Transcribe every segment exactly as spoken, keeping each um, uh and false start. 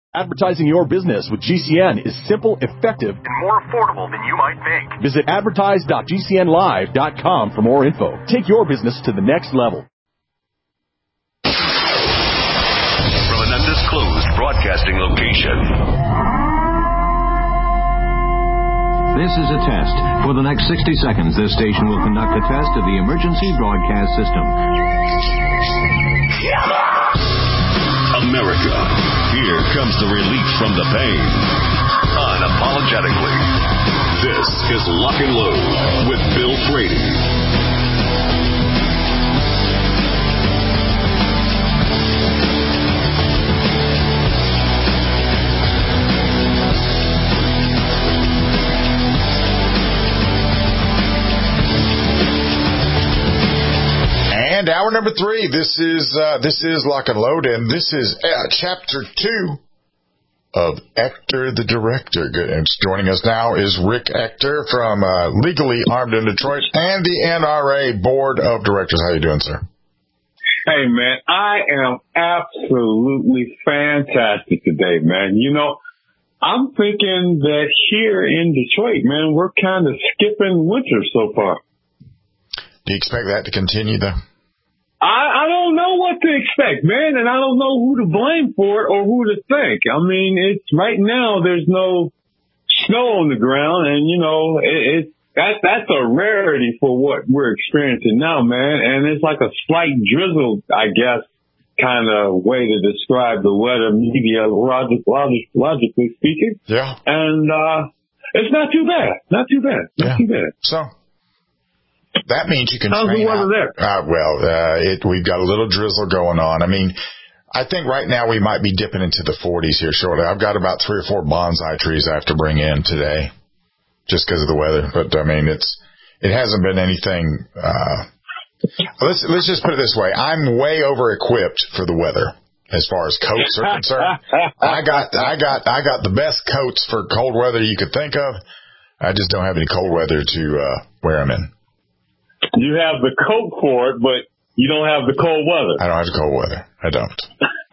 Advertising your business with G C N is simple, effective, and more affordable than you might think. Visit advertise dot g c n live dot com for more info. Take your business to the next level. From an undisclosed broadcasting location. This is a test. For the next sixty seconds, this station will conduct a test of the emergency broadcast system. America, here comes the relief from the pain. Unapologetically. This is Lock and Load with Bill Frady. And hour number three, this is uh, this is Lock and Load, and this is uh, chapter two of Ector the Director. And joining us now is Rick Ector from uh, Legally Armed in Detroit and the N R A Board of Directors. How you doing, sir? Hey, man, I am absolutely fantastic today, man. You know, I'm thinking that here in Detroit, man, we're kind of skipping winter so far. Do you expect that to continue, though? I, I don't know what to expect, man, and I don't know who to blame for it or who to thank. I mean, it's right now there's no snow on the ground, and you know, it, it that that's a rarity for what we're experiencing now, man. And it's like a slight drizzle, I guess, kind of way to describe the weather, media logic, logic, logically speaking. Yeah. And uh it's not too bad, not too bad, not yeah. too bad. So. That means you can How's train the weather out. there? Uh, well, uh, it, we've got a little drizzle going on. I mean, I think right now we might be dipping into the forties here shortly. I've got about three or four bonsai trees I have to bring in today just because of the weather. But, I mean, it's it hasn't been anything. Uh, let's let's just put it this way. I'm way over-equipped for the weather as far as coats are concerned. I got I got, I got the best coats for cold weather you could think of. I just don't have any cold weather to uh, wear them in. You have the coat for it, but you don't have the cold weather. I don't have the cold weather. I don't.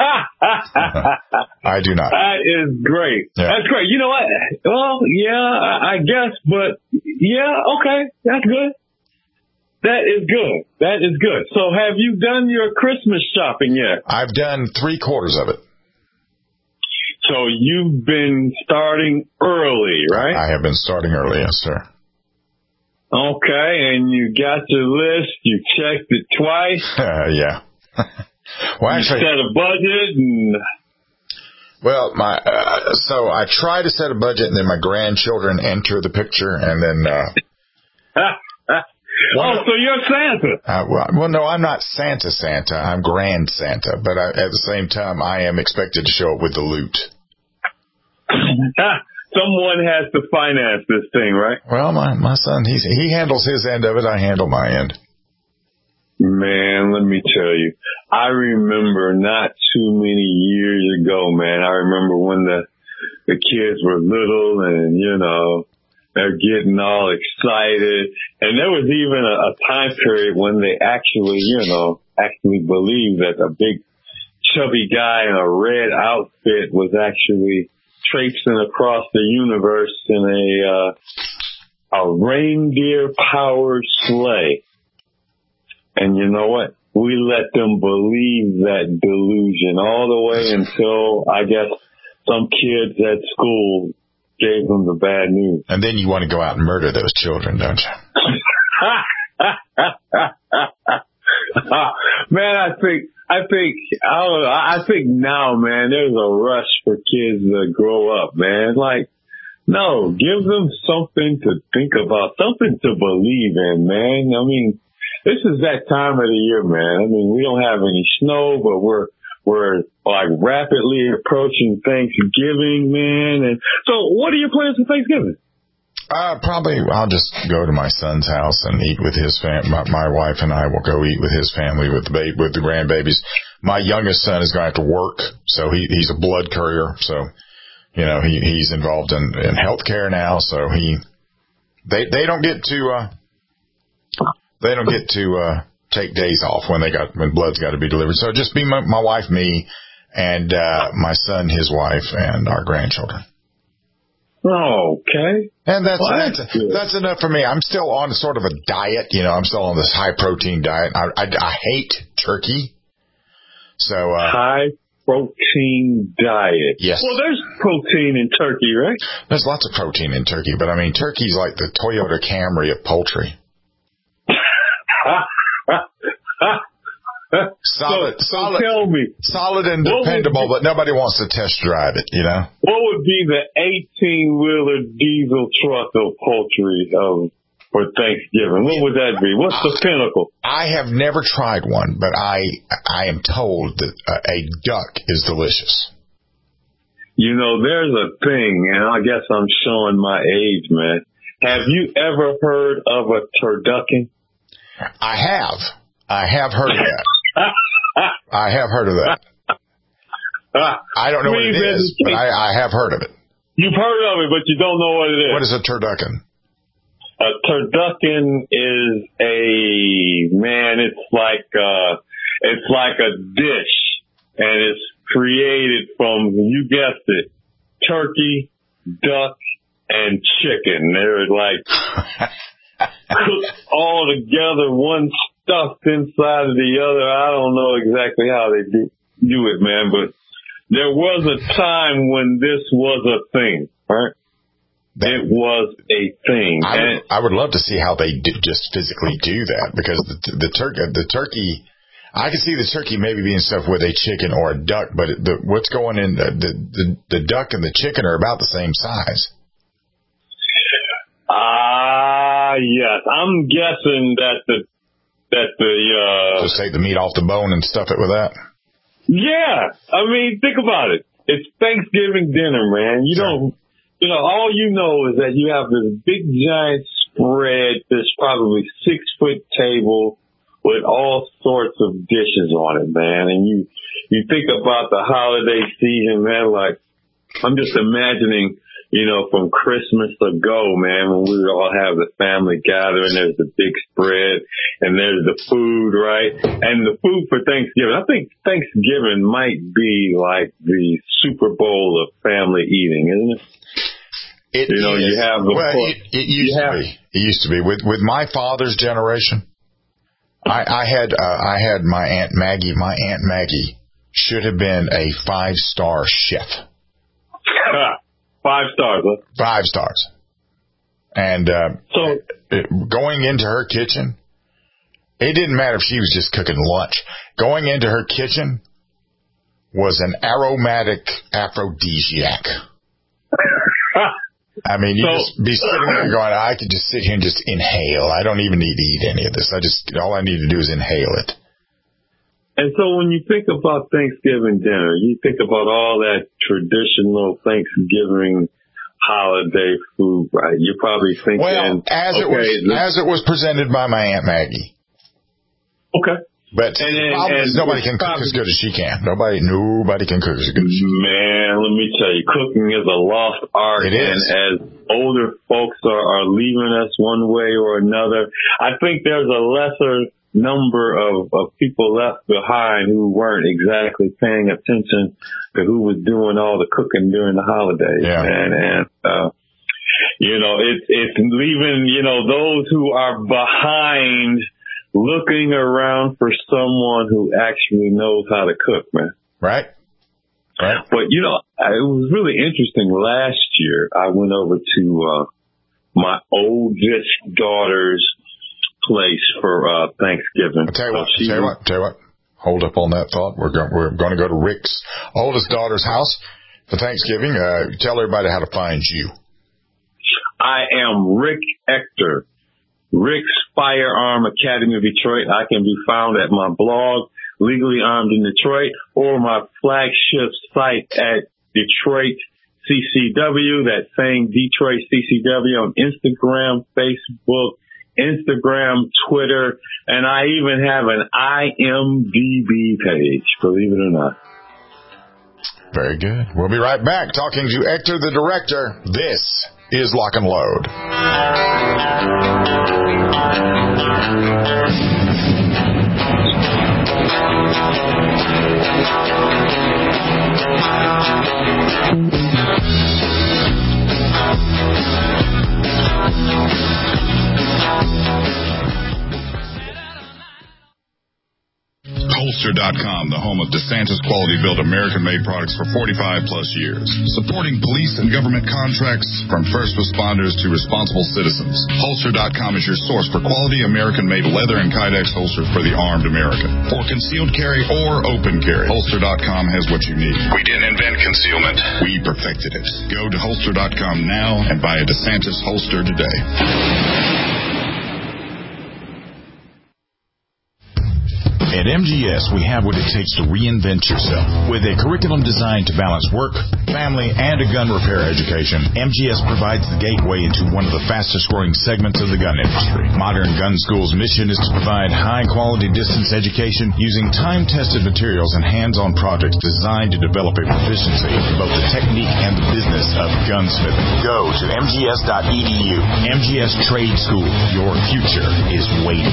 I do not. That is great. Yeah. That's great. You know what? Well, yeah, I guess, but yeah, okay. That's good. That is good. That is good. So have you done your Christmas shopping yet? I've done three quarters of it. So you've been starting early, right? I have been starting early, yes, sir. Okay, and you got your list, you checked it twice. Uh, yeah. Well, actually, you set a budget and... Well, my uh, so I try to set a budget, and then my grandchildren enter the picture, and then... Uh, oh, so you're Santa. Uh, well, well, no, I'm not Santa Santa. I'm Grand Santa, but I, at the same time, I am expected to show up with the loot. Someone has to finance this thing, right? Well, my, my son, he's, he handles his end of it. I handle my end. Man, let me tell you, I remember not too many years ago, man, I remember when the, the kids were little and, you know, they're getting all excited. And there was even a, a time period when they actually, you know, actually believed that a big chubby guy in a red outfit was actually traipsing across the universe in a uh, a reindeer-powered sleigh. And you know what? We let them believe that delusion all the way until, I guess, some kids at school gave them the bad news. And then you want to go out and murder those children, don't you? Man, I think... I think, I don't know, I think now, man, there's a rush for kids to grow up, man. Like, no, give them something to think about, something to believe in, man. I mean, this is that time of the year, man. I mean, we don't have any snow, but we're, we're like rapidly approaching Thanksgiving, man. And so what are your plans for Thanksgiving? Uh, probably I'll just go to my son's house and eat with his fam. My, my wife and I will go eat with his family, with the baby, with the grandbabies. My youngest son is going to have to work, so he, he's a blood courier. So, you know, he, he's involved in, in healthcare now. So he, they, they don't get to, uh, they don't get to, uh, take days off when they got, when blood's got to be delivered. So just be my, my wife, me, and uh, my son, his wife, and our grandchildren. Oh, okay. And that's well, that's, that's, that's enough for me. I'm still on sort of a diet. You know, I'm still on this high-protein diet. I, I, I hate turkey. So uh, high-protein diet. Yes. Well, there's protein in turkey, right? There's lots of protein in turkey, but, I mean, turkey's like the Toyota Camry of poultry. Solid, so, solid, so tell me, solid and dependable, be, but nobody wants to test drive it, you know? What would be the eighteen-wheeler diesel truck of poultry um, for Thanksgiving? What would that be? What's the pinnacle? I have never tried one, but I I am told that a duck is delicious. You know, there's a thing, and I guess I'm showing my age, man. Have you ever heard of a turducken? I have. I have heard of that. I have heard of that. I don't know what it is, but I, I have heard of it. You've heard of it, but you don't know what it is. What is a turducken? A turducken is a, man, it's like, uh, it's like a dish, and it's created from, you guessed it, turkey, duck, and chicken. They're like cooked all together, one stuffed inside of the other. I don't know exactly how they do, do it, man, but there was a time when this was a thing, right? That, it was a thing. I would, I would love to see how they do, just physically do that, because the, the turkey, the turkey, I can see the turkey maybe being stuffed with a chicken or a duck, but the, what's going in, the, the, the duck and the chicken are about the same size. Ah, uh, yes. I'm guessing that the, that the, uh. Just take the meat off the bone and stuff it with that? Yeah. I mean, think about it. It's Thanksgiving dinner, man. You sure. don't, you know, all you know is that you have this big giant spread, this probably six foot table with all sorts of dishes on it, man. And you, you think about the holiday season, man, like, I'm just imagining, you know, from Christmas ago, man, when we would all have the family gathering, there's the big spread and there's the food, right? And the food for Thanksgiving, I think Thanksgiving might be like the Super Bowl of family eating, isn't it? It you know, is. you have the well, it, it used to have, be. It used to be with with my father's generation. I, I had uh, I had my Aunt Maggie. My Aunt Maggie should have been a five star chef. Five stars, huh? Five stars. And uh, so it, going into her kitchen, it didn't matter if she was just cooking lunch. Going into her kitchen was an aromatic aphrodisiac. I mean, you so, just be sitting there going, I could just sit here and just inhale. I don't even need to eat any of this. I just, all I need to do is inhale it. And so when you think about Thanksgiving dinner, you think about all that traditional Thanksgiving holiday food, right? You're probably thinking, well, as okay, it was, this, as it was presented by my Aunt Maggie. Okay. But and, the problem and, is nobody can cook as good as she can. Nobody, nobody can cook as good as she can. Man, let me tell you, cooking is a lost art. It is. And as older folks are, are leaving us one way or another, I think there's a lesser number of, of people left behind who weren't exactly paying attention to who was doing all the cooking during the holidays. Yeah. Man. And, uh, you know, it's, it's leaving, you know, those who are behind looking around for someone who actually knows how to cook, man. Right. Right. But, you know, it was really interesting. Last year, I went over to uh, my oldest daughter's place for uh, Thanksgiving. I'll tell you what, so tell you what, tell you what. Hold up on that thought. We're going, we're going to go to Rick's oldest daughter's house for Thanksgiving. Uh, tell everybody how to find you. I am Rick Ector. Rick's Firearm Academy of Detroit. I can be found at my blog, Legally Armed in Detroit, or my flagship site at Detroit C C W, that same Detroit C C W, on Instagram, Facebook, Instagram, Twitter, and I even have an I M D B page, believe it or not. Very good. We'll be right back talking to Ector, the director. This is Lock and Load. Holster dot com, the home of DeSantis quality-built American-made products for forty-five plus years. Supporting police and government contracts from first responders to responsible citizens. Holster dot com is your source for quality American-made leather and Kydex holsters for the armed American. For concealed carry or open carry, Holster dot com has what you need. We didn't invent concealment. We perfected it. Go to Holster dot com now and buy a DeSantis holster today. At M G S, we have what it takes to reinvent yourself. With a curriculum designed to balance work, family, and a gun repair education, M G S provides the gateway into one of the fastest-growing segments of the gun industry. Modern Gun School's mission is to provide high-quality distance education using time-tested materials and hands-on projects designed to develop a proficiency in both the technique and the business of gunsmithing. Go to M G S dot E D U. M G S Trade School. Your future is waiting.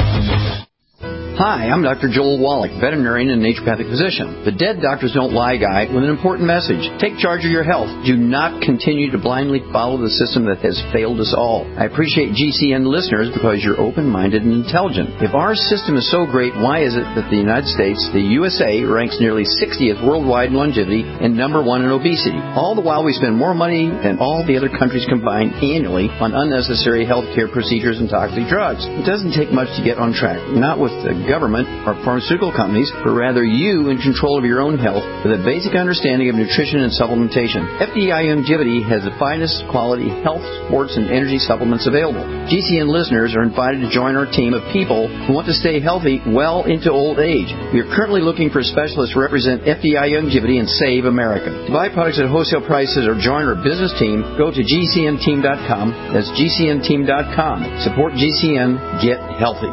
Hi, I'm Doctor Joel Wallach, veterinarian and naturopathic physician. The Dead Doctors Don't Lie guy with an important message. Take charge of your health. Do not continue to blindly follow the system that has failed us all. I appreciate G C N listeners because you're open-minded and intelligent. If our system is so great, why is it that the United States, the U S A, ranks nearly sixtieth worldwide in longevity and number one in obesity? All the while we spend more money than all the other countries combined annually on unnecessary health care procedures and toxic drugs. It doesn't take much to get on track. Not with the government or pharmaceutical companies, but rather you in control of your own health with a basic understanding of nutrition and supplementation. F D I Longevity has the finest quality health, sports, and energy supplements available. G C N listeners are invited to join our team of people who want to stay healthy well into old age. We are currently looking for specialists to represent F D I Longevity and Save America. To buy products at wholesale prices or join our business team, go to G C N team dot com. That's G C N team dot com. Support G C N. Get healthy.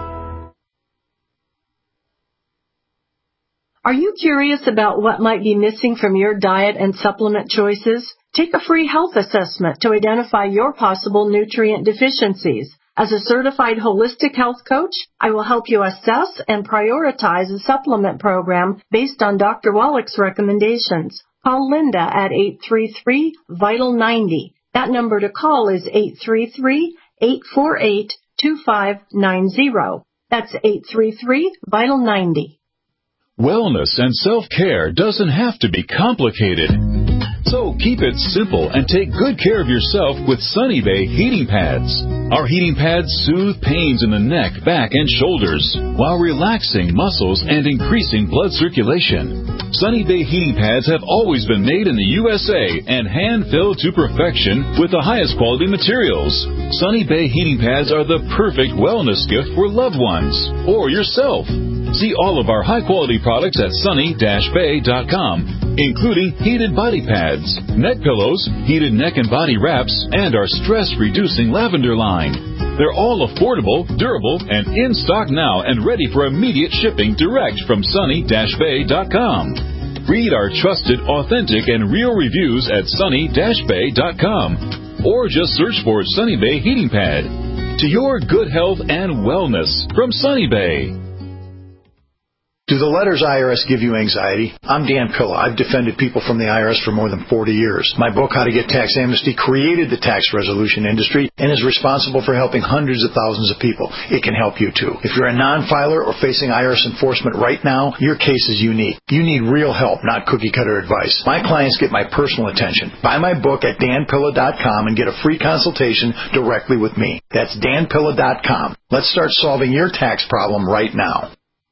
Are you curious about what might be missing from your diet and supplement choices? Take a free health assessment to identify your possible nutrient deficiencies. As a certified holistic health coach, I will help you assess and prioritize a supplement program based on Doctor Wallach's recommendations. Call Linda at eight three three, vital ninety. That number to call is eight three three, eight four eight, two five nine zero. That's eight three three, vital ninety. Wellness and self-care doesn't have to be complicated. So keep it simple and take good care of yourself with Sunny Bay heating pads. Our heating pads soothe pains in the neck, back, and shoulders while relaxing muscles and increasing blood circulation. Sunny Bay heating pads have always been made in the U S A and hand-filled to perfection with the highest quality materials. Sunny Bay heating pads are the perfect wellness gift for loved ones or yourself. See all of our high-quality products at sunny dash bay dot com, including heated body pads, neck pillows, heated neck and body wraps, and our stress-reducing lavender line. They're all affordable, durable, and in stock now and ready for immediate shipping direct from sunny dash bay dot com. Read our trusted, authentic, and real reviews at sunny dash bay dot com, or just search for Sunny Bay Heating Pad. To your good health and wellness from Sunny Bay. Do the letters I R S give you anxiety? I'm Dan Pilla. I've defended people from the I R S for more than forty years. My book, How to Get Tax Amnesty, created the tax resolution industry and is responsible for helping hundreds of thousands of people. It can help you, too. If you're a non-filer or facing I R S enforcement right now, your case is unique. You need real help, not cookie-cutter advice. My clients get my personal attention. Buy my book at dan pilla dot com and get a free consultation directly with me. That's dan pilla dot com. Let's start solving your tax problem right now.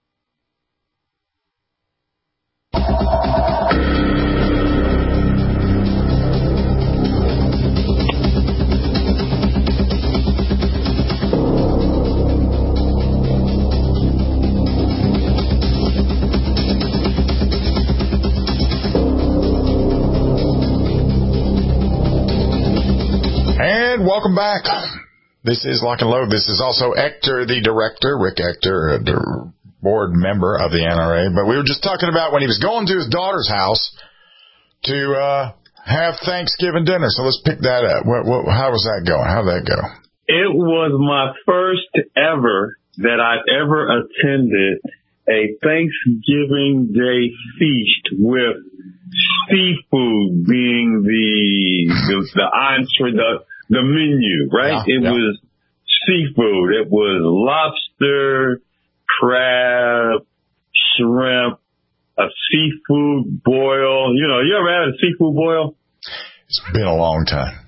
And welcome back. This is Lock and Load. This is also Ector, the director, Rick Ector, a board member of the N R A. But we were just talking about when he was going to his daughter's house to uh, have Thanksgiving dinner. So let's pick that up. What, what, how was that going? How did that go? It was my first ever that I've ever attended a Thanksgiving Day feast with seafood being the the, the entree, the, the menu, right? Yeah, it yeah. was seafood. It was lobster, crab, shrimp, a seafood boil. You know, you ever had a seafood boil? It's been a long time.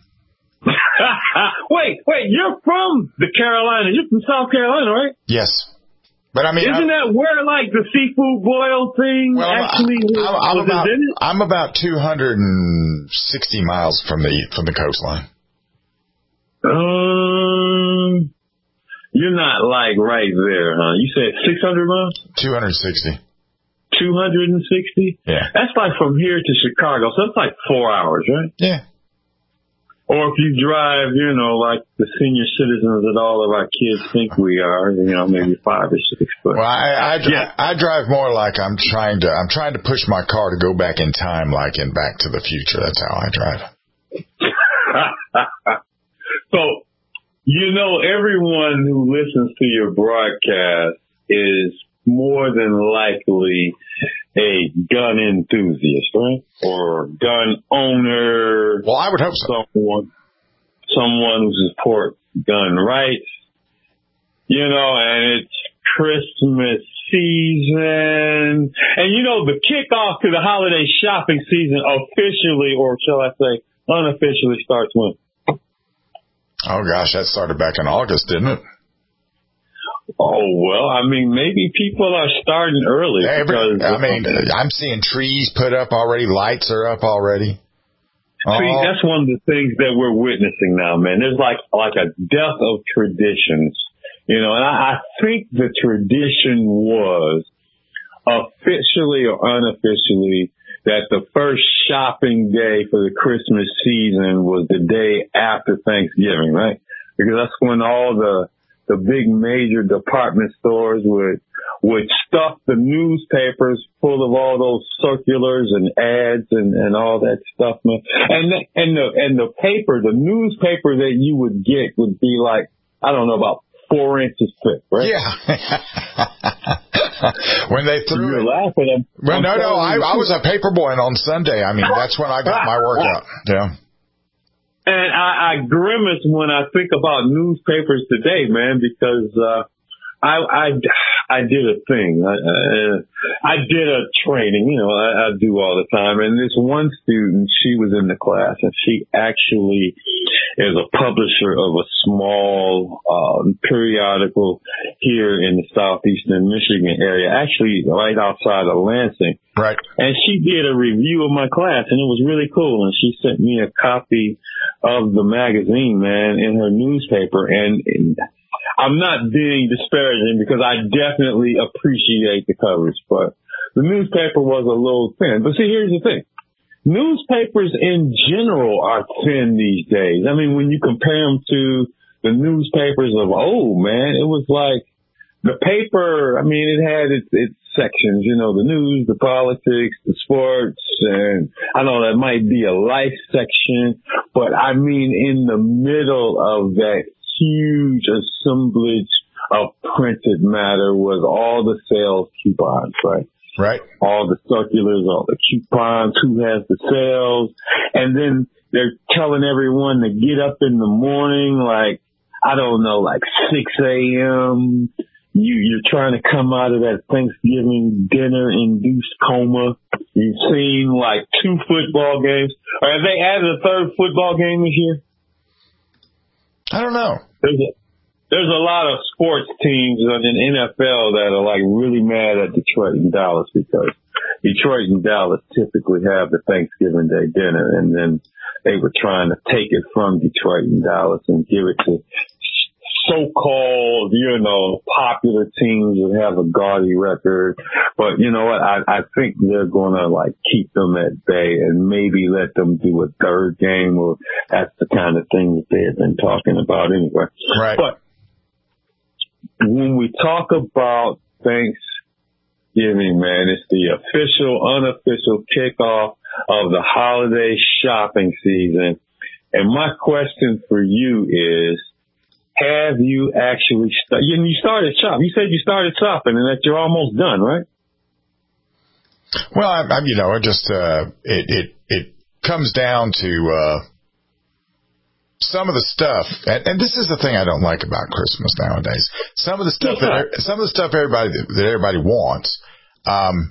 wait, wait, you're from the Carolinas. You're from South Carolina, right? Yes. But I mean, isn't I, that where like the seafood boil thing well, actually I, I, I'm, was about, in it? I'm about two hundred sixty miles from the from the coastline. Um, you're not like right there, huh? You said six hundred miles? two hundred sixty. two hundred sixty? Yeah. That's like from here to Chicago, so that's like four hours, right? Yeah. Or if you drive, you know, like the senior citizens that all of our kids think we are, you know, maybe five or six. But well, I I, yeah. I drive more like I'm trying to I'm trying to push my car to go back in time, like in Back to the Future. That's how I drive. So, you know, everyone who listens to your broadcast is more than likely a gun enthusiast, right? Or gun owner. Well, I would hope so. Someone, someone who supports gun rights. You know, and it's Christmas season. And, you know, the kickoff to the holiday shopping season officially, or shall I say, unofficially starts when? Oh, gosh, that started back in August, didn't it? Oh, well, I mean, maybe people are starting early. Every, because I mean, I'm seeing trees put up already. Lights are up already. See, oh. that's one of the things that we're witnessing now, man. There's like like a death of traditions, you know, and I, I think the tradition was officially or unofficially that the first shopping day for the Christmas season was the day after Thanksgiving, right? Because that's when all the the big major department stores would would stuff the newspapers full of all those circulars and ads and, and all that stuff, man. And the, and the and the paper, the newspaper that you would get would be like, I don't know, about four inches thick, right? Yeah. When they threw You're it. laughing. I'm, Well, I'm no, no, I, I was a paper boy on Sunday. I mean, that's when I got my workout. Yeah. And I, I grimace when I think about newspapers today, man, because uh, I, I I did a thing. I, uh, I did a training, you know, I, I do all the time. And this one student, she was in the class, and she actually is a publisher of a small um, periodical here in the southeastern Michigan area, actually right outside of Lansing. Right. And she did a review of my class, and it was really cool. And she sent me a copy of the magazine, man, in her newspaper. And, and I'm not being disparaging because I definitely appreciate the coverage, but the newspaper was a little thin. But see, here's the thing. Newspapers in general are thin these days. I mean, when you compare them to the newspapers of old, man, it was like the paper, I mean, it had its, its sections, you know, the news, the politics, the sports, and I know that might be a life section, but I mean, in the middle of that huge assemblage of printed matter was all the sales coupons, right? Right. All the circulars, all the coupons, who has the sales. And then they're telling everyone to get up in the morning, like, I don't know, like six a.m. You, you're trying to come out of that Thanksgiving dinner-induced coma. You've seen like two football games. Or have they added a third football game this year? I don't know. There's a, there's a lot of sports teams in the N F L that are like really mad at Detroit and Dallas because Detroit and Dallas typically have the Thanksgiving Day dinner, and then they were trying to take it from Detroit and Dallas and give it to so-called, you know, popular teams that have a gaudy record. But you know what? I, I think they're going to like keep them at bay and maybe let them do a third game, or that's the kind of thing that they have been talking about anyway. Right. But when we talk about Thanksgiving, man, it's the official, unofficial kickoff of the holiday shopping season. And my question for you is, have you actually st- you, you started shop? You said you started shopping and that you're almost done, right? Well, I, I, you know, it just uh, it it it comes down to uh, some of the stuff, and, and this is the thing I don't like about Christmas nowadays. Some of the stuff that some of the stuff everybody that everybody wants, um,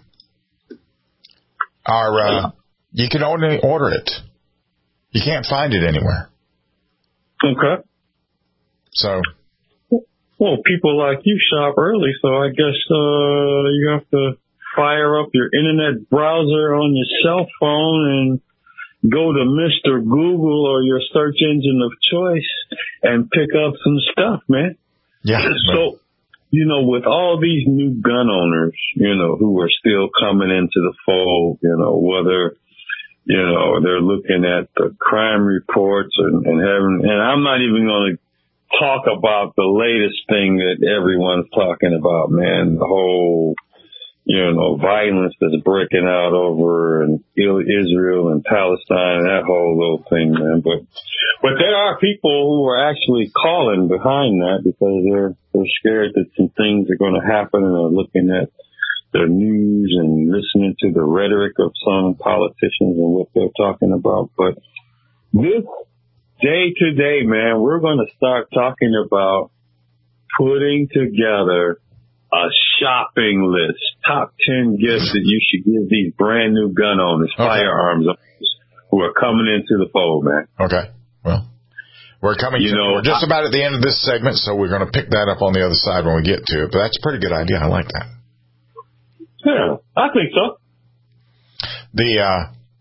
are uh, you can only order it. You can't find it anywhere. Okay. So. Well, people like you shop early, so I guess uh, you have to fire up your internet browser on your cell phone and go to Mister Google or your search engine of choice and pick up some stuff, man. Yeah. So, you know, with all these new gun owners, you know, who are still coming into the fold, you know, whether, you know, they're looking at the crime reports and, and having, and I'm not even going to talk about the latest thing that everyone's talking about, man, the whole, you know, violence that's breaking out over in Israel and Palestine, that whole little thing, man. But, but there are people who are actually calling behind that because they're, they're scared that some things are going to happen, and they're looking at the news and listening to the rhetoric of some politicians and what they're talking about. But this day to day, man, we're going to start talking about putting together a shopping list, top ten gifts that you should give these brand new gun owners, okay. firearms owners who are coming into the fold, man. Okay. Well, we're coming, you to, know, we're just I, about at the end of this segment, so we're going to pick that up on the other side when we get to it. But that's a pretty good idea. I like that. Yeah, I think so. The, uh,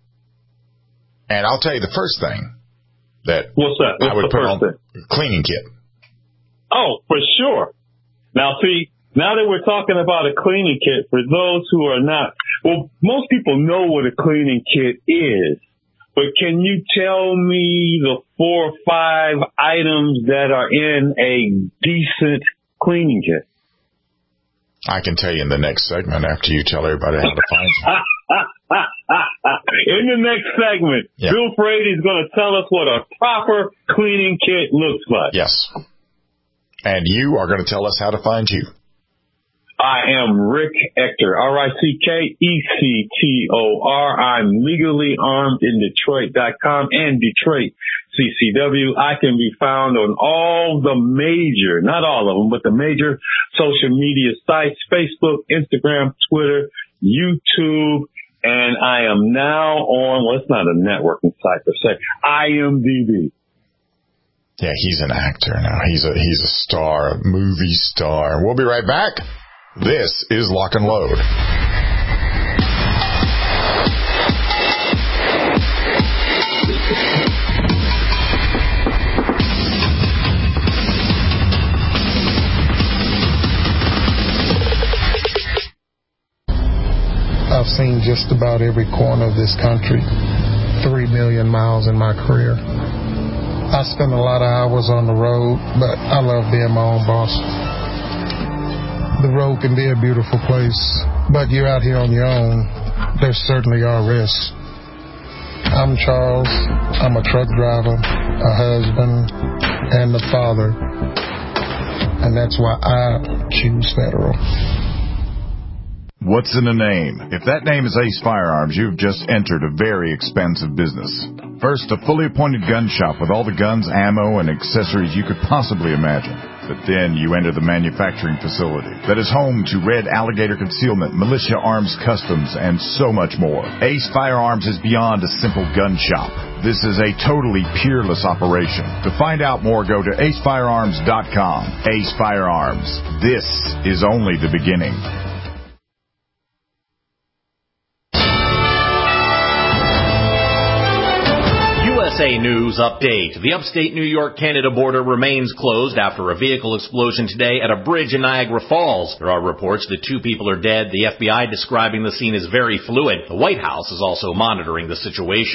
and I'll tell you the first thing that What's that? What's I would put on thing? Cleaning kit. Oh, for sure. Now, see, now that we're talking about a cleaning kit, for those who are not, well, most people know what a cleaning kit is, but can you tell me the four or five items that are in a decent cleaning kit? I can tell you in the next segment after you tell everybody how to find them. In the next segment, yeah. Bill Frady is going to tell us what a proper cleaning kit looks like. Yes. And you are going to tell us how to find you. I am Rick Ector, R I C K E C T O R. I'm legally armed in Detroit dot com and Detroit C C W. I can be found on all the major, not all of them, but the major social media sites, Facebook, Instagram, Twitter, YouTube, and I am now on, well, it's not a networking site per se, I M D B. Yeah, he's an actor now. He's a he's a star, a movie star. We'll be right back. This is Lock and Load. I've seen just about every corner of this country, three million miles in my career. I spend a lot of hours on the road, but I love being my own boss. The road can be a beautiful place, but you're out here on your own. There certainly are risks. I'm Charles. I'm a truck driver, a husband, and a father. And that's why I choose Federal. What's in a name? If that name is Ace Firearms, you've just entered a very expensive business. First, a fully appointed gun shop with all the guns, ammo, and accessories you could possibly imagine. But then you enter the manufacturing facility that is home to Red Alligator Concealment, Militia Arms Customs, and so much more. Ace Firearms is beyond a simple gun shop. This is a totally peerless operation. To find out more, go to ace firearms dot com. Ace Firearms. This is only the beginning. U S A News Update. The upstate New York-Canada border remains closed after a vehicle explosion today at a bridge in Niagara Falls. There are reports that two people are dead. The F B I describing the scene as very fluid. The White House is also monitoring the situation.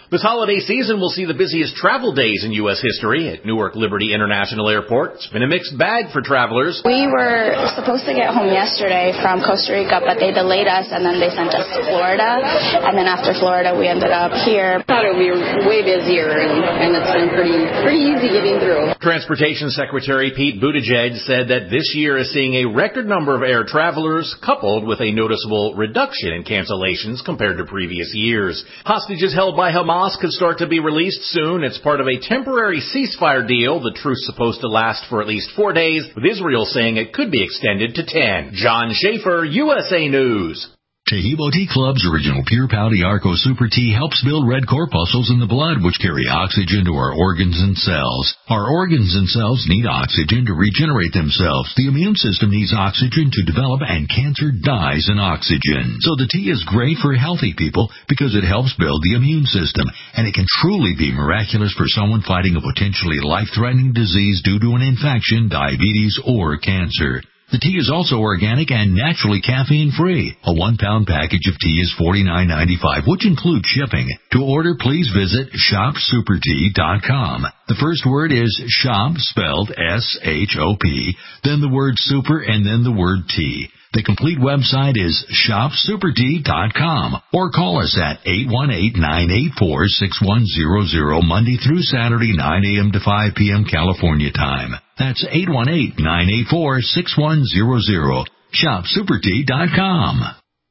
This holiday season will see the busiest travel days in U S history at Newark Liberty International Airport. It's been a mixed bag for travelers. We were supposed to get home yesterday from Costa Rica, but they delayed us, and then they sent us to Florida. And then after Florida, we ended up here. I thought it would be way busier, and, and it's been pretty, pretty easy getting through. Transportation Secretary Pete Buttigieg said that this year is seeing a record number of air travelers, coupled with a noticeable reduction in cancellations compared to previous years. Hostages held by Hamas could start to be released soon. It's part of a temporary ceasefire deal. The truce supposed to last for at least four days, with Israel saying it could be extended to ten. John Schaefer, U S A News. Taheebo Tea Club's original Pure Pouty Arco Super Tea helps build red corpuscles in the blood, which carry oxygen to our organs and cells. Our organs and cells need oxygen to regenerate themselves. The immune system needs oxygen to develop, and cancer dies in oxygen. So the tea is great for healthy people because it helps build the immune system, and it can truly be miraculous for someone fighting a potentially life-threatening disease due to an infection, diabetes, or cancer. The tea is also organic and naturally caffeine-free. A one-pound package of tea is forty-nine ninety-five, which includes shipping. To order, please visit shop super tea dot com. The first word is shop, spelled S H O P, then the word super, and then the word tea. The complete website is shop super tea dot com, or call us at eight one eight, nine eight four, six one zero zero Monday through Saturday, nine a.m. to five p.m. California time. That's eight one eight, nine eight four, six one zero zero. shop super tea dot com.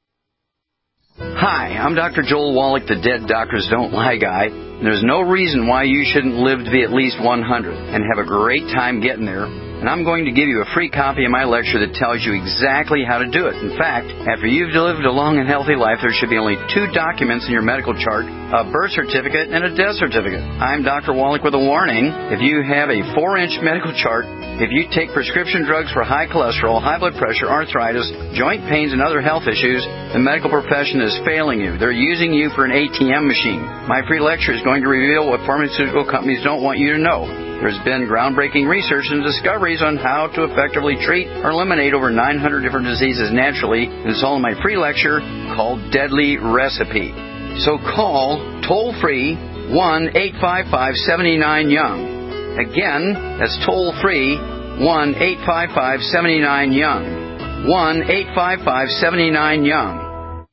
Hi, I'm Doctor Joel Wallach, the Dead Doctors Don't Lie guy. There's no reason why you shouldn't live to be at least one hundred and have a great time getting there. And I'm going to give you a free copy of my lecture that tells you exactly how to do it. In fact, after you've lived a long and healthy life, there should be only two documents in your medical chart, a birth certificate and a death certificate. I'm Doctor Wallach with a warning. If you have a four-inch medical chart, if you take prescription drugs for high cholesterol, high blood pressure, arthritis, joint pains, and other health issues, the medical profession is failing you. They're using you for an A T M machine. My free lecture is going to reveal what pharmaceutical companies don't want you to know. There's been groundbreaking research and discoveries on how to effectively treat or eliminate over nine hundred different diseases naturally, and it's all in my free lecture called Deadly Recipe. So call toll-free one eight five five, seven nine Young. Again, that's toll-free one eight five five, seven nine Young. one eight five five, seven nine Young.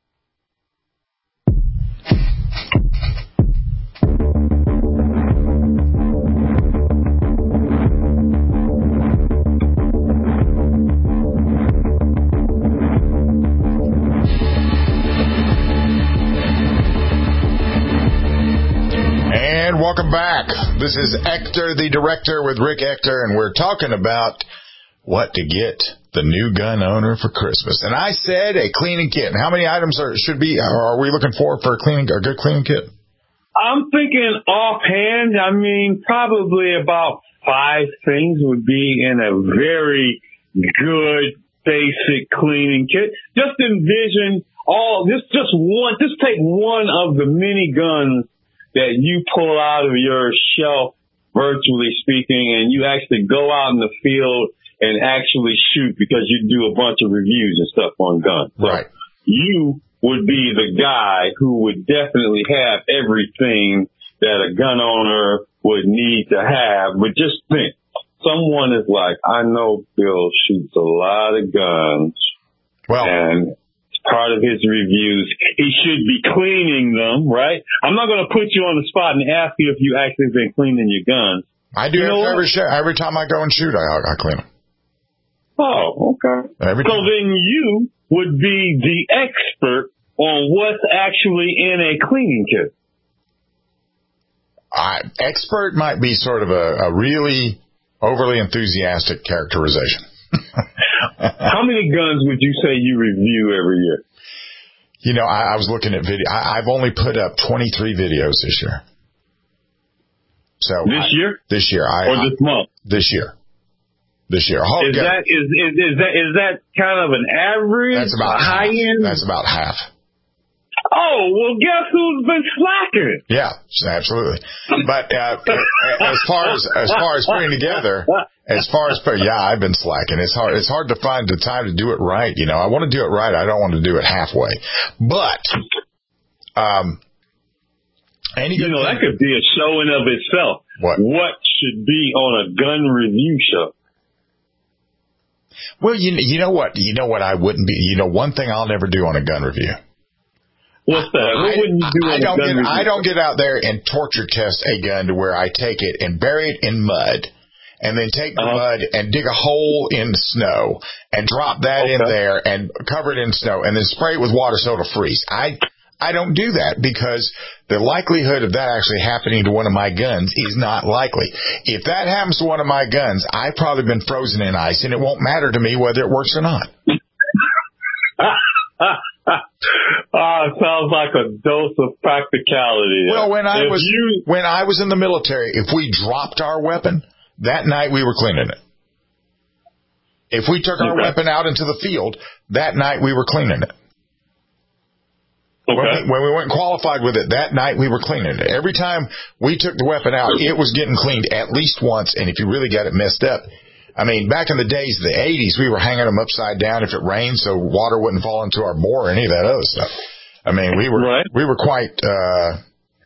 Welcome back. This is Ector, the director, with Rick Ector, and we're talking about what to get the new gun owner for Christmas. And I said a cleaning kit. And how many items are should be are we looking for for a cleaning a good cleaning kit? I'm thinking offhand. I mean, probably about five things would be in a very good basic cleaning kit. Just envision all this. Just one. Just take one of the many guns that you pull out of your shelf, virtually speaking, and you actually go out in the field and actually shoot because you do a bunch of reviews and stuff on guns. So right. You would be the guy who would definitely have everything that a gun owner would need to have. But just think, someone is like, I know Bill shoots a lot of guns. Well, and part of his reviews, he should be cleaning them, right? I'm not going to put you on the spot and ask you if you actually been cleaning your guns. I do you know every sh- every time I go and shoot, I, I clean them. Oh, okay. Every so time. then you would be the expert on what's actually in a cleaning kit. I, expert might be sort of a, a really overly enthusiastic characterization. How many guns would you say you review every year? You know, I, I was looking at video. I, I've only put up twenty-three videos this year. So this I, year? This year, I or this month? This year. This year. Oh, is yeah. that is, is is that is that kind of an average? That's about high half. end. That's about half. Oh, well, guess who's been slacking? Yeah, absolutely. But uh, as far as as far as putting together, as far as yeah, I've been slacking. It's hard. It's hard to find the time to do it right. You know, I want to do it right. I don't want to do it halfway. But um, Any you know, that could be a show in of itself. What? What should be on a gun review show? Well, you you know what? You know what I wouldn't be. You know, one thing I'll never do on a gun review. What's that? What I, wouldn't you do I, on I don't a gun get. review? I don't get out there and torture test a gun to where I take it and bury it in mud, and then take the uh-huh. mud and dig a hole in the snow and drop that okay. in there and cover it in snow and then spray it with water so it'll freeze. I I don't do that because the likelihood of that actually happening to one of my guns is not likely. If that happens to one of my guns, I've probably been frozen in ice, and it won't matter to me whether it works or not. Ah, it sounds like a dose of practicality. Well, when I if was you... when I was in the military, if we dropped our weapon, that night we were cleaning it. If we took our okay. weapon out into the field, that night we were cleaning it. Okay. When, we, when we weren't qualified with it, that night we were cleaning it. Every time we took the weapon out, it was getting cleaned at least once, and if you really got it messed up, I mean, back in the days of the eighties, we were hanging them upside down if it rained so water wouldn't fall into our bore or any of that other stuff. I mean, we were right. we were quite uh,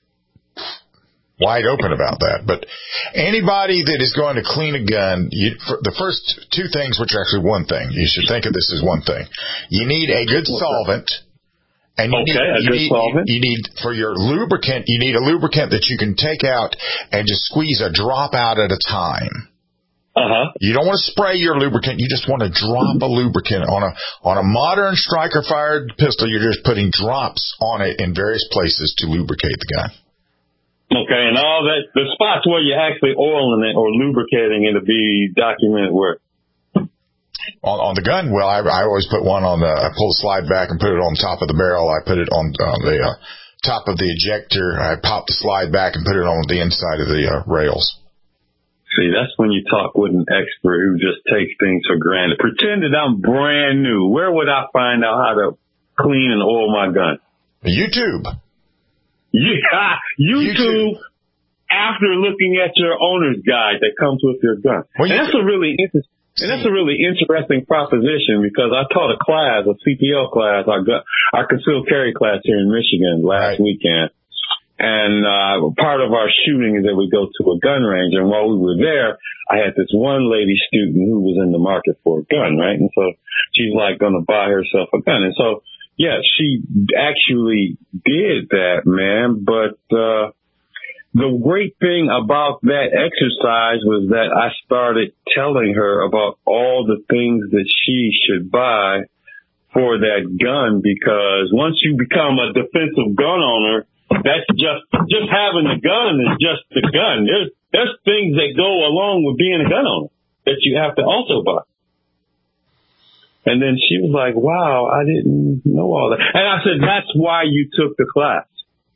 wide open about that. But anybody that is going to clean a gun, you, the first two things, which are actually one thing, you should think of this as one thing. You need a good solvent. And you okay, need, a you good need, solvent. You need, for your lubricant, you need a lubricant that you can take out and just squeeze a drop out at a time. Uh-huh. You don't want to spray your lubricant. You just want to drop a lubricant on a on a modern striker-fired pistol. You're just putting drops on it in various places to lubricate the gun. Okay, and all that, the spots where you're actually oiling it or lubricating it to be documented where? On, on the gun, well, I, I always put one on the, I pull the slide back and put it on top of the barrel. I put it on, on the uh, top of the ejector. I pop the slide back and put it on the inside of the uh, rails. See, that's when you talk with an expert who just takes things for granted. Pretend that I'm brand new. Where would I find out how to clean and oil my gun? YouTube. Yeah, YouTube. YouTube. After looking at your owner's guide that comes with your gun. Well, and that's a really interesting. And that's a really interesting proposition because I taught a class, a C P L class, our, our concealed carry class here in Michigan last right. weekend. And uh part of our shooting is that we go to a gun range. And while we were there, I had this one lady student who was in the market for a gun, right? And so she's like going to buy herself a gun. And so, yeah, she actually did that, man. But uh the great thing about that exercise was that I started telling her about all the things that she should buy for that gun, because once you become a defensive gun owner, that's just, just having the gun is just the gun. There's, there's things that go along with being a gun owner that you have to also buy. And then she was like, wow, I didn't know all that. And I said, that's why you took the class.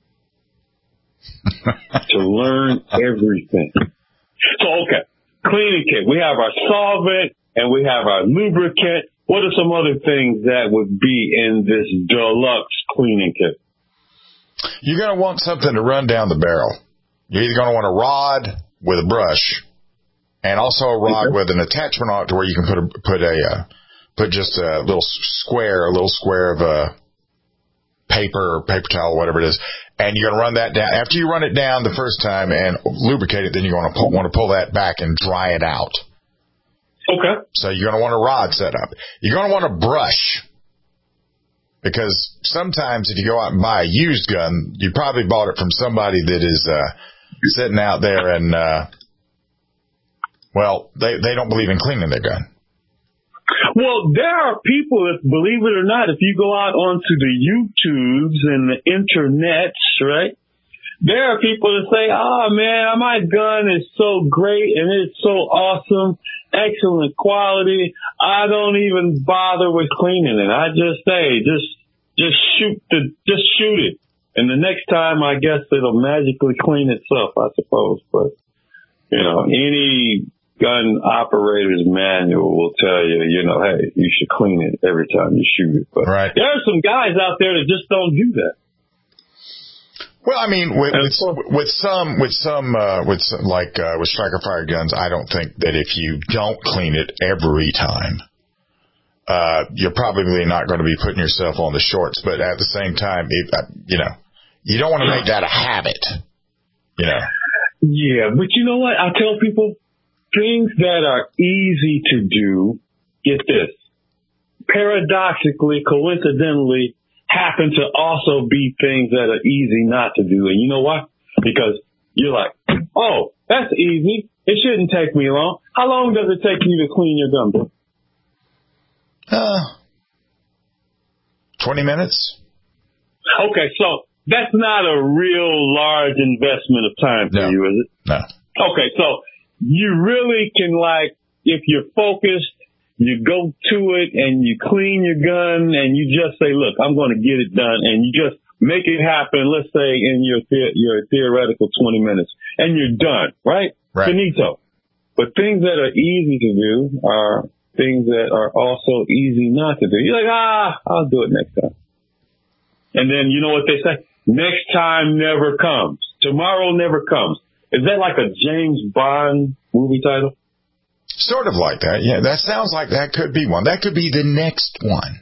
To learn everything. So, okay, cleaning kit. We have our solvent and we have our lubricant. What are some other things that would be in this deluxe cleaning kit? You're going to want something to run down the barrel. You're either going to want a rod with a brush and also a rod okay. with an attachment on it to where you can put a, put a, uh, put just a little square, a little square of uh, paper or paper towel, whatever it is. And you're going to run that down. After you run it down the first time and lubricate it, then you're going to pull, want to pull that back and dry it out. Okay. So you're going to want a rod set up. You're going to want a brush. Because sometimes if you go out and buy a used gun, you probably bought it from somebody that is uh, sitting out there and, uh, well, they, they don't believe in cleaning their gun. Well, there are people that, believe it or not, if you go out onto the YouTubes and the internets, right, there are people that say, oh, man, my gun is so great and it's so awesome, excellent quality, I don't even bother with cleaning it. I just say, just just shoot the, just shoot it. And the next time, I guess it'll magically clean itself, I suppose. But, you know, any gun operator's manual will tell you, you know, hey, you should clean it every time you shoot it. But right. there are some guys out there that just don't do that. Well, I mean, with with, with some with some uh, with some, like uh, with striker fired guns, I don't think that if you don't clean it every time, uh, you're probably not going to be putting yourself on the shorts. But at the same time, it, uh, you know, You don't want to make that a habit. You know. Yeah, but you know what? I tell people things that are easy to do, get this, paradoxically, coincidentally, happen to also be things that are easy not to do. And you know why? Because you're like, oh, that's easy. It shouldn't take me long. How long does it take you to clean your gum? Uh, twenty minutes. Okay, so that's not a real large investment of time for no. you, is it? No. Okay, so you really can, like, if you're focused, you go to it and you clean your gun and you just say, look, I'm going to get it done. And you just make it happen, let's say, in your, the- your theoretical twenty minutes. And you're done, right? Right. Finito. But things that are easy to do are things that are also easy not to do. You're like, ah, I'll do it next time. And then you know what they say? Next time never comes. Tomorrow never comes. Is that like a James Bond movie title? Sort of like that. Yeah, that sounds like that could be one. That could be the next one.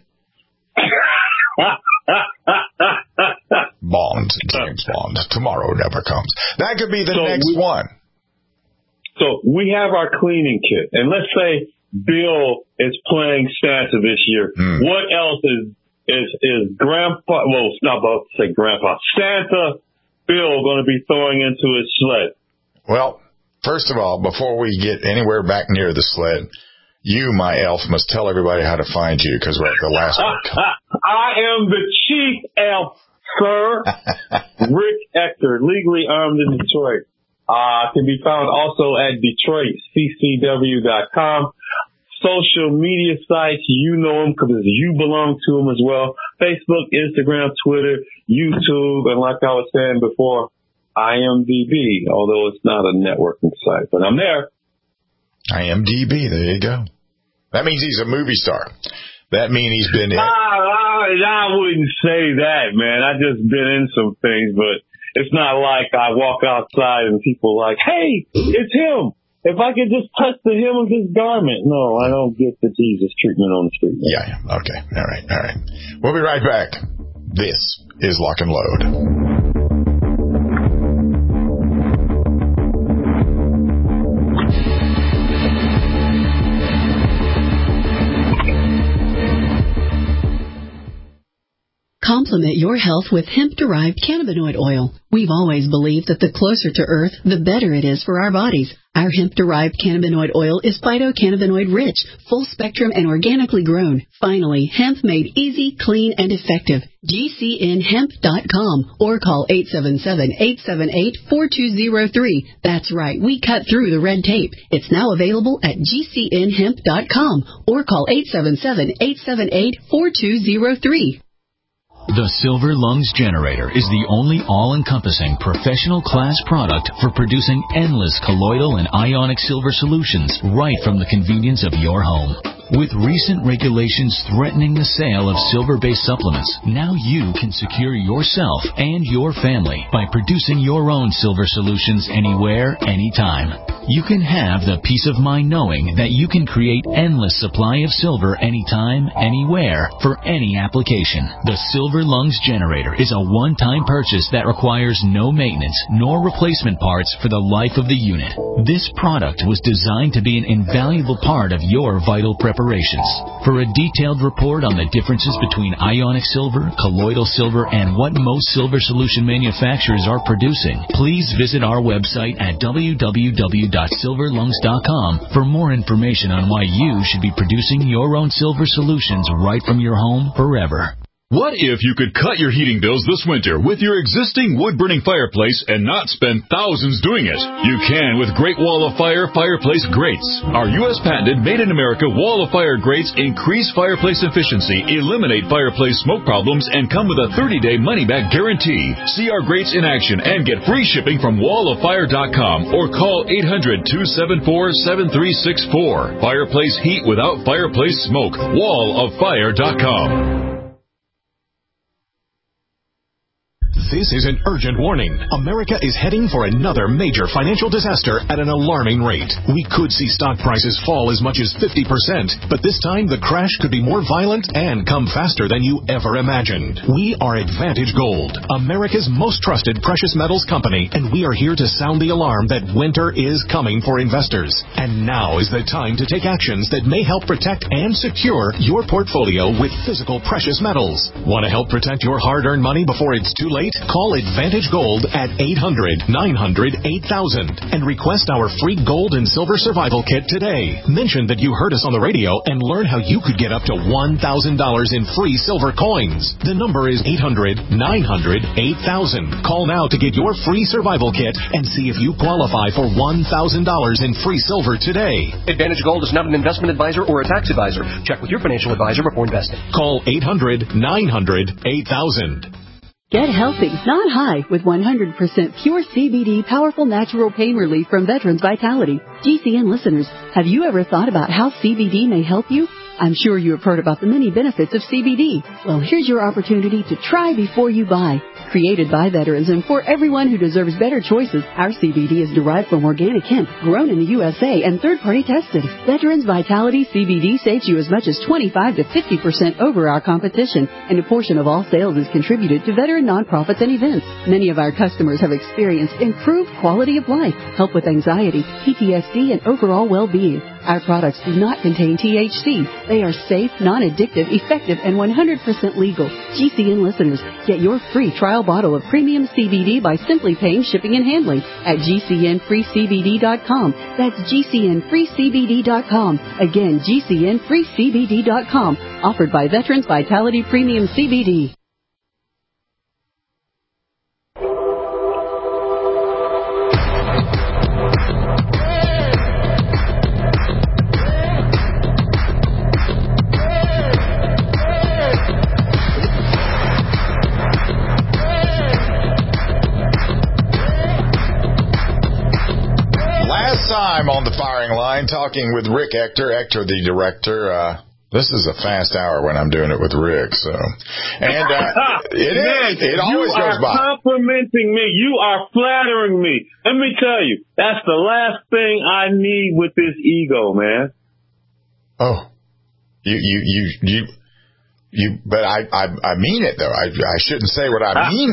Bond, James Bond. Tomorrow never comes. That could be the so next we, one. So we have our cleaning kit. And let's say Bill is playing Santa this year. Mm. What else is Is is Grandpa, well, it's not about to say Grandpa, Santa Bill going to be throwing into his sled? Well, first of all, before we get anywhere back near the sled, you, my elf, must tell everybody how to find you because we're at the last one. I am the chief elf, sir. Rick Ector, legally armed in Detroit. Uh, can be found also at Detroit C C W dot com. Social media sites, you know them because you belong to them as well. Facebook, Instagram, Twitter, YouTube, and like I was saying before, I M D B, although it's not a networking site, but I'm there. I M D B, there you go. That means he's a movie star. That means he's been in. I, I, I wouldn't say that, man. I just been in some things, but it's not like I walk outside and people are like, hey, it's him. If I could just touch the hem of his garment. No, I don't get the Jesus treatment on the street. Yeah, yeah. Okay. All right. All right. We'll be right back. This is Lock and Load. Complement your health with hemp-derived cannabinoid oil. We've always believed that the closer to Earth, the better it is for our bodies. Our hemp-derived cannabinoid oil is phytocannabinoid-rich, full-spectrum, and organically grown. Finally, hemp made easy, clean, and effective. G C N hemp dot com or call eight seven seven, eight seven eight, four two zero three. That's right, we cut through the red tape. It's now available at G C N hemp dot com or call eight seven seven, eight seven eight, four two zero three. The Silver Lungs Generator is the only all-encompassing professional-class product for producing endless colloidal and ionic silver solutions right from the convenience of your home. With recent regulations threatening the sale of silver-based supplements, now you can secure yourself and your family by producing your own silver solutions anywhere, anytime. You can have the peace of mind knowing that you can create endless supply of silver anytime, anywhere, for any application. The Silver Lungs Generator is a one-time purchase that requires no maintenance nor replacement parts for the life of the unit. This product was designed to be an invaluable part of your vital preparations. For a detailed report on the differences between ionic silver, colloidal silver, and what most silver solution manufacturers are producing, please visit our website at w w w dot silver lungs dot com for more information on why you should be producing your own silver solutions right from your home forever. What if you could cut your heating bills this winter with your existing wood-burning fireplace and not spend thousands doing it? You can with Great Wall of Fire Fireplace Grates. Our U S patented made-in-America Wall of Fire grates increase fireplace efficiency, eliminate fireplace smoke problems, and come with a thirty-day money-back guarantee. See our grates in action and get free shipping from wall of fire dot com or call eight hundred, two seven four, seven three six four. Fireplace heat without fireplace smoke. wall of fire dot com. This is an urgent warning. America is heading for another major financial disaster at an alarming rate. We could see stock prices fall as much as fifty percent, but this time the crash could be more violent and come faster than you ever imagined. We are Advantage Gold, America's most trusted precious metals company, and we are here to sound the alarm that winter is coming for investors. And now is the time to take actions that may help protect and secure your portfolio with physical precious metals. Want to help protect your hard-earned money before it's too late? Call Advantage Gold at eight hundred, nine hundred, eight thousand and request our free gold and silver survival kit today. Mention that you heard us on the radio and learn how you could get up to one thousand dollars in free silver coins. The number is eight hundred, nine hundred, eight thousand. Call now to get your free survival kit and see if you qualify for one thousand dollars in free silver today. Advantage Gold is not an investment advisor or a tax advisor. Check with your financial advisor before investing. Call eight hundred, nine hundred, eight thousand. Get healthy, not high, with one hundred percent pure C B D powerful natural pain relief from Veterans Vitality. G C N listeners, have you ever thought about how C B D may help you? I'm sure you have heard about the many benefits of C B D. Well, here's your opportunity to try before you buy. Created by veterans and for everyone who deserves better choices, our C B D is derived from organic hemp, grown in the U S A, and third-party tested. Veterans Vitality C B D saves you as much as twenty-five to fifty percent over our competition, and a portion of all sales is contributed to veteran nonprofits and events. Many of our customers have experienced improved quality of life, help with anxiety, P T S D, and overall well-being. Our products do not contain T H C. They are safe, non-addictive, effective, and one hundred percent legal. G C N listeners, get your free trial bottle of premium C B D by simply paying shipping and handling at G C N free C B D dot com. That's G C N free C B D dot com. Again, G C N free C B D dot com. Offered by Veterans Vitality Premium C B D. Time on the firing line, talking with Rick Ector, Ector the director. Uh, this is a fast hour when I'm doing it with Rick, so and uh, it Man, is. It always you goes are by. Complimenting me. You are flattering me. Let me tell you, that's the last thing I need with this ego, man. Oh, you, you, you, you, you. But I, I, I mean it though. I, I shouldn't say what I mean.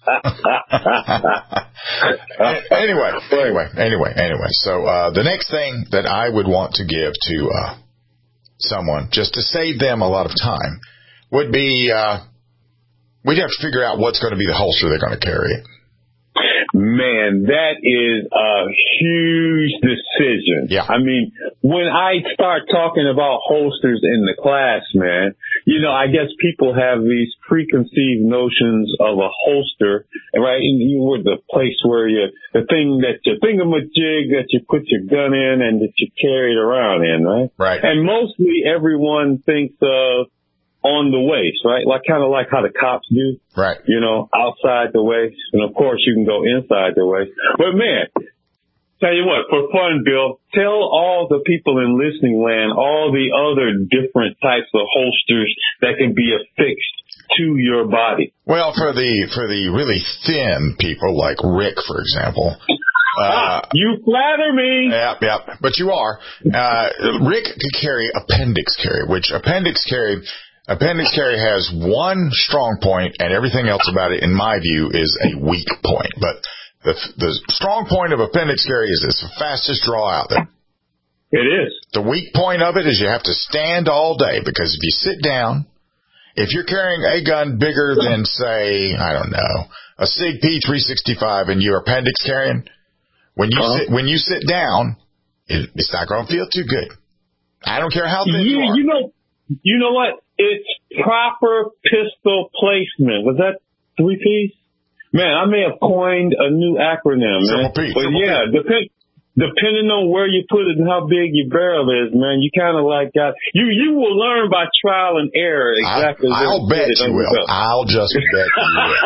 anyway, anyway, anyway, anyway. So uh, the next thing that I would want to give to uh, someone, just to save them a lot of time, would be uh, we'd have to figure out what's going to be the holster they're going to carry. Man, that is a huge decision. Yeah. I mean, when I start talking about holsters in the class, man, you know, I guess people have these preconceived notions of a holster, right? And you were the place where you, the thing that your thingamajig that you put your gun in and that you carry it around in, right? Right. And mostly everyone thinks of on the waist, right? Like kind of like how the cops do. Right. You know, outside the waist. And of course you can go inside the waist. But man, tell you what, for fun, Bill, tell all the people in listening land all the other different types of holsters that can be affixed to your body. Well, for the, for the really thin people like Rick, for example. Uh, you flatter me. Yep, yep. But you are. Uh, Rick could carry appendix carry, which appendix carry, Appendix carry has one strong point, and everything else about it, in my view, is a weak point. But the the strong point of appendix carry is it's the fastest draw out there. It is. The weak point of it is you have to stand all day, because if you sit down, if you're carrying a gun bigger than, say, I don't know, a Sig P three sixty-five, and you're appendix carrying, when you uh-huh. sit when you sit down, it, it's not going to feel too good. I don't care how thin you, you are. You know, you know what? It's proper pistol placement. Was that three piece? Man, I may have coined a new acronym, man. Triple P. But Triple yeah, P. depend, depending on where you put it and how big your barrel is, man, you kind of like got, you, you will learn by trial and error exactly. I, I'll bet you will. Belt. I'll just bet you will.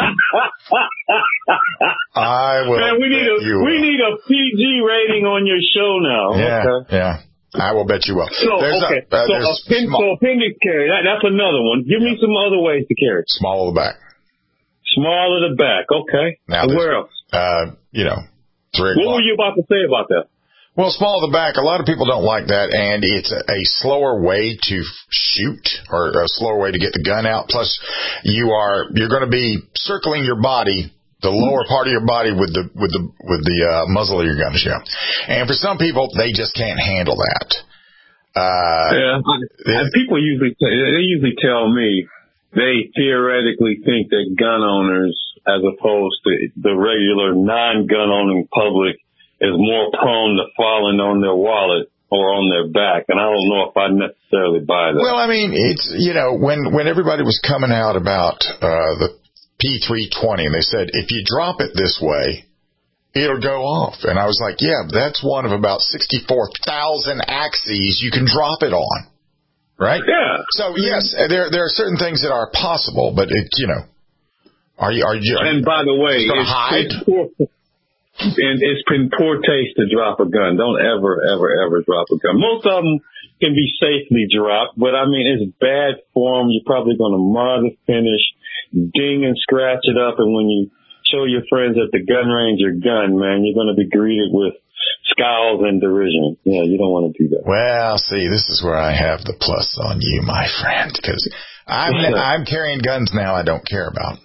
I will. Man, we need a, we will. need a P G rating on your show now. Yeah. Okay. Yeah. I will bet you will. So, there's okay. A, uh, so, there's append- so appendix carry, that, that's another one. Give me some other ways to carry. Small of the back. Small of the back. Okay. Now, where else? Uh, you know, three What o'clock. were you about to say about that? Well, small of the back, a lot of people don't like that, and it's a, a slower way to shoot, or a slower way to get the gun out. Plus, you are, you're going to be circling your body, the lower part of your body with the, with the, with the, uh, muzzle of your gun to shoot. And for some people, they just can't handle that. Uh, yeah. And people usually, they usually tell me they theoretically think that gun owners, as opposed to the regular non-gun owning public, is more prone to falling on their wallet or on their back. And I don't know if I necessarily buy that. Well, I mean, it's, you know, when, when everybody was coming out about, uh, the P three twenty, and they said, if you drop it this way, it'll go off. And I was like, yeah, that's one of about sixty-four thousand axes you can drop it on. Right? Yeah. So, yes, there, there are certain things that are possible, but it, you know, are you, are you, are and by the way, you it's, hide? It's poor, and it's been poor taste to drop a gun. Don't ever, ever, ever drop a gun. Most of them can be safely dropped, but I mean, it's bad form. You're probably going to mar the finish, ding and scratch it up, and when you show your friends at the gun range your gun, man, you're going to be greeted with scowls and derision. Yeah, you don't want to do that. Well, see, this is where I have the plus on you, my friend, because I'm I'm carrying guns now I don't care about.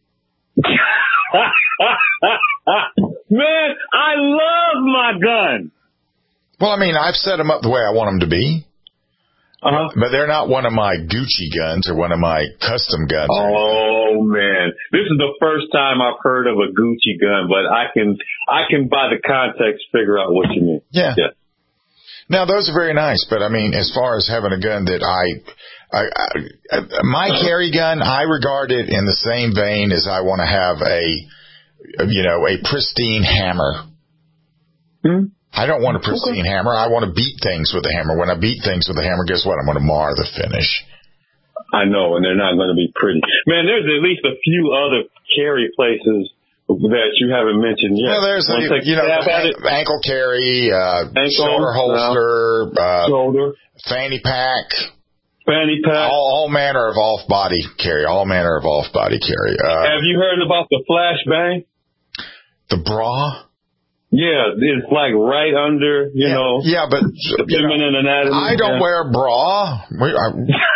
Man, I love my gun. Well, I mean, I've set them up the way I want them to be. Uh-huh. But they're not one of my Gucci guns or one of my custom guns. Oh, man. This is the first time I've heard of a Gucci gun, but I can, I can by the context figure out what you mean. Yeah. yeah. Now, those are very nice, but I mean, as far as having a gun that I, I, I my carry gun, I regard it in the same vein as I want to have a, you know, a pristine hammer. Hmm? I don't want a pristine okay. hammer. I want to beat things with a hammer. When I beat things with a hammer, guess what? I'm going to mar the finish. I know, and they're not going to be pretty. Man, there's at least a few other carry places that you haven't mentioned yet. Well, there's a, you know, ankle carry, uh, ankle, shoulder holster, uh, uh, shoulder, fanny pack. Fanny pack. All, all manner of off-body carry. All manner of off-body carry. Uh, Have you heard about the flashbang? The bra? Yeah, it's like right under, you yeah, know. Yeah, but the feminine know, anatomy. I don't yeah. wear a bra. We, I,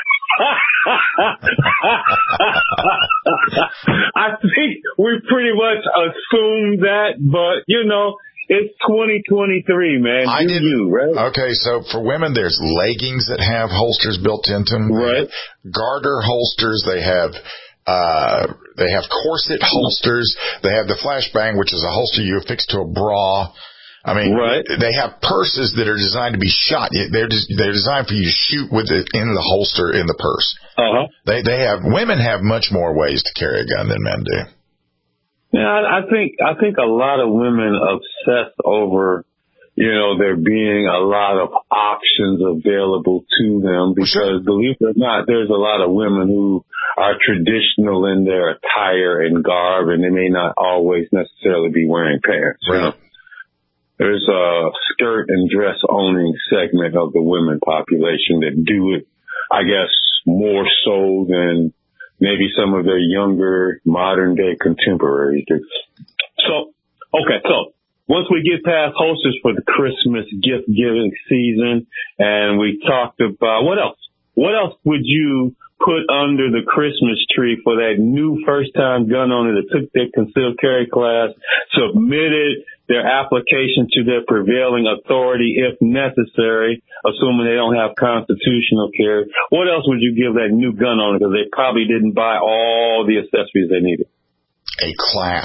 I think we pretty much assumed that, but you know, it's twenty twenty-three, man. I didn't. You, right? Okay, so for women, there's leggings that have holsters built into them. Right. Garter holsters. They have. Uh, they have corset holsters. They have the flashbang, which is a holster you affix to a bra. I mean, right. They have purses that are designed to be shot. They're just, they're designed for you to shoot with it in the holster in the purse. Uh-huh. They they have women have much more ways to carry a gun than men do. Yeah, I, I think I think a lot of women obsess over, you know, there being a lot of options available to them because, sure. believe it or not, there's a lot of women who are traditional in their attire and garb, and they may not always necessarily be wearing pants. Right. You know? There's a skirt and dress owning segment of the women population that do it, I guess, more so than maybe some of their younger modern day contemporaries do. So, okay, so once we get past holsters for the Christmas gift giving season, and we talked about what else? What else would you put under the Christmas tree for that new first-time gun owner that took their concealed carry class, submitted their application to their prevailing authority if necessary, assuming they don't have constitutional carry? What else would you give that new gun owner because they probably didn't buy all the accessories they needed? A class.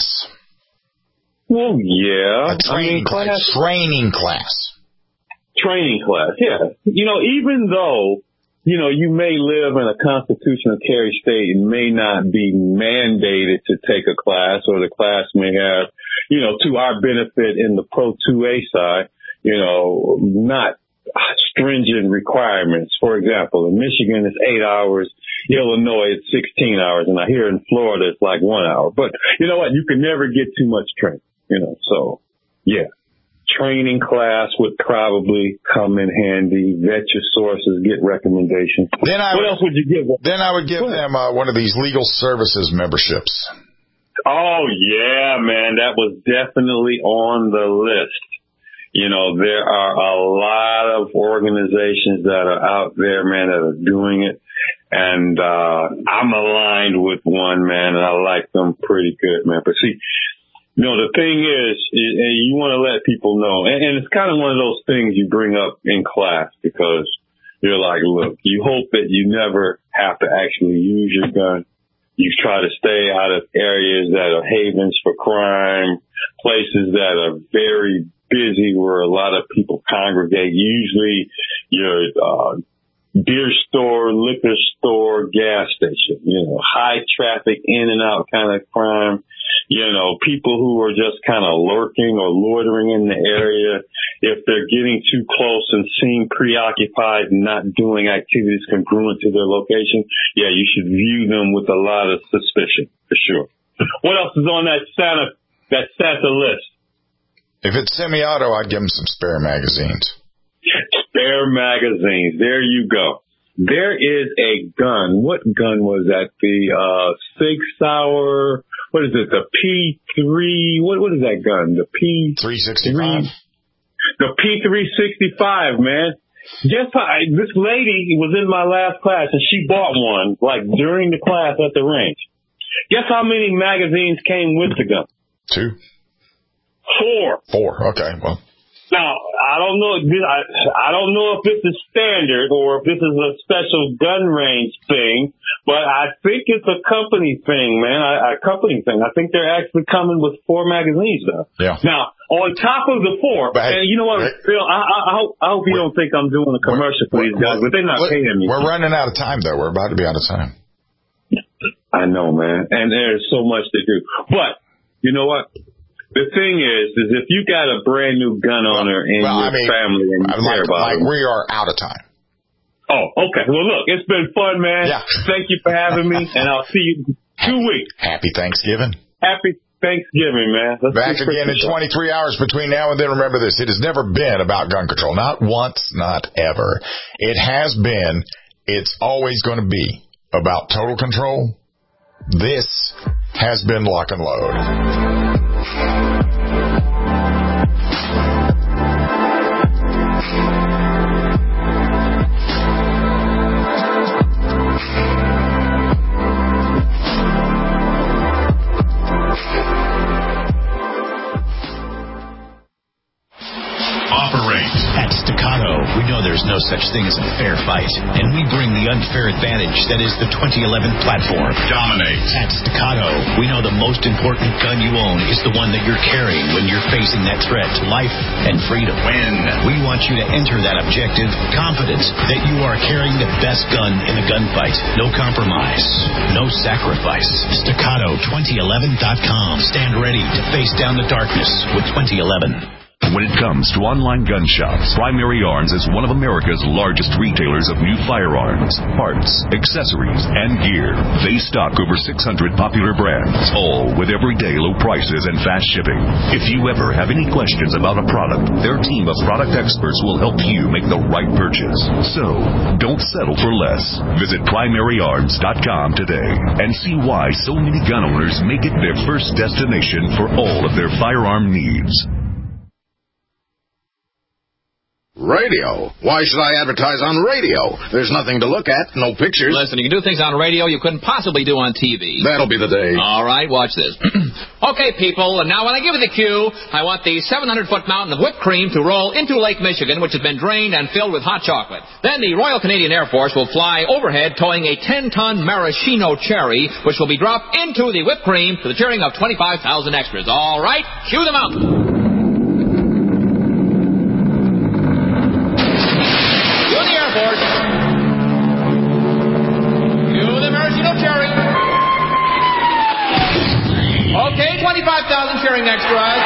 Well, yeah. A training I mean, class. Training class. Training class, yeah. You know, even though you know, you may live in a constitutional carry state and may not be mandated to take a class, or the class may have, you know, to our benefit in the Pro two A side, you know, not stringent requirements. For example, in Michigan, it's eight hours. Illinois, it's sixteen hours. And I hear in Florida, it's like one hour. But you know what? You can never get too much training, you know, so yeah. Training class would probably come in handy. Vet your sources, get recommendations. Then I what would, else would you give them? Then I would give them uh, one of these legal services memberships. Oh, yeah, man. That was definitely on the list. You know, there are a lot of organizations that are out there, man, that are doing it. And uh I'm aligned with one, man, and I like them pretty good, man. But see, you know, the thing is, and you want to let people know, and, and it's kind of one of those things you bring up in class because you're like, look, you hope that you never have to actually use your gun. You try to stay out of areas that are havens for crime, places that are very busy where a lot of people congregate. Usually your uh, beer store, liquor store, gas station, you know, high traffic in and out kind of crime. You know, people who are just kind of lurking or loitering in the area. If they're getting too close and seem preoccupied and not doing activities congruent to their location, yeah, you should view them with a lot of suspicion, for sure. What else is on that Santa, that Santa list? If it's semi-auto, I'd give them some spare magazines. Spare magazines. There you go. There is a gun. What gun was that? The uh Sig Sauer. What is it? The P three. What what is that gun? The P three sixty-five. The P three sixty-five, man. Guess how? This lady was in my last class and she bought one like during the class at the range. Guess how many magazines came with the gun? Two. Four. Four. Okay. Well. Now, I don't know. I, I don't know if this is standard or if this is a special gun range thing, but I think it's a company thing, man. A, a company thing. I think they're actually coming with four magazines, though. Yeah. Now, on top of the four, but, and you know what, Phil, I, I, I hope, I hope you don't think I'm doing a commercial for these guys, but they're not paying me. We're running out of time, though. We're about to be out of time. I know, man. And there's so much to do. But, you know what? The thing is, is if you got a brand new gun owner in well, your I mean, family and you care like, about like them. we are out of time. Oh, okay. Well, look, it's been fun, man. Yeah. Thank you for having me, and I'll see you in two weeks. Happy Thanksgiving. Happy Thanksgiving, man. Let's Back again in twenty-three hours between now and then. Remember this. It has never been about gun control. Not once, not ever. It has been, it's always going to be about total control. This has been Lock and Load. At Staccato, we know there's no such thing as a fair fight, and we bring the unfair advantage that is the twenty eleven platform. Dominate. At Staccato, we know the most important gun you own is the one that you're carrying when you're facing that threat to life and freedom. Win. We want you to enter that objective confident that you are carrying the best gun in the gunfight. No compromise. No sacrifice. Staccato twenty eleven dot com. Stand ready to face down the darkness with twenty eleven. When it comes to online gun shops, Primary Arms is one of America's largest retailers of new firearms, parts, accessories, and gear. They stock over six hundred popular brands, all with everyday low prices and fast shipping. If you ever have any questions about a product, their team of product experts will help you make the right purchase. So, don't settle for less. Visit primary arms dot com today and see why so many gun owners make it their first destination for all of their firearm needs. Radio? Why should I advertise on radio? There's nothing to look at, no pictures. Listen, you can do things on radio you couldn't possibly do on T V. That'll be the day. All right, watch this. Okay, people, and now when I give you the cue, I want the seven hundred foot mountain of whipped cream to roll into Lake Michigan, which has been drained and filled with hot chocolate. Then the Royal Canadian Air Force will fly overhead towing a ten ton maraschino cherry, which will be dropped into the whipped cream to the cheering of twenty-five thousand extras. All right, cue the mountain. Okay, twenty-five thousand cheering extras.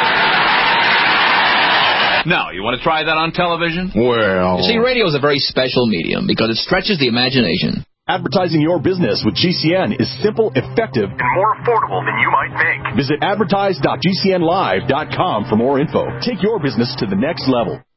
Now, you want to try that on television? Well... You see, radio is a very special medium because it stretches the imagination. Advertising your business with G C N is simple, effective, and more affordable than you might think. Visit advertise dot g c n live dot com for more info. Take your business to the next level.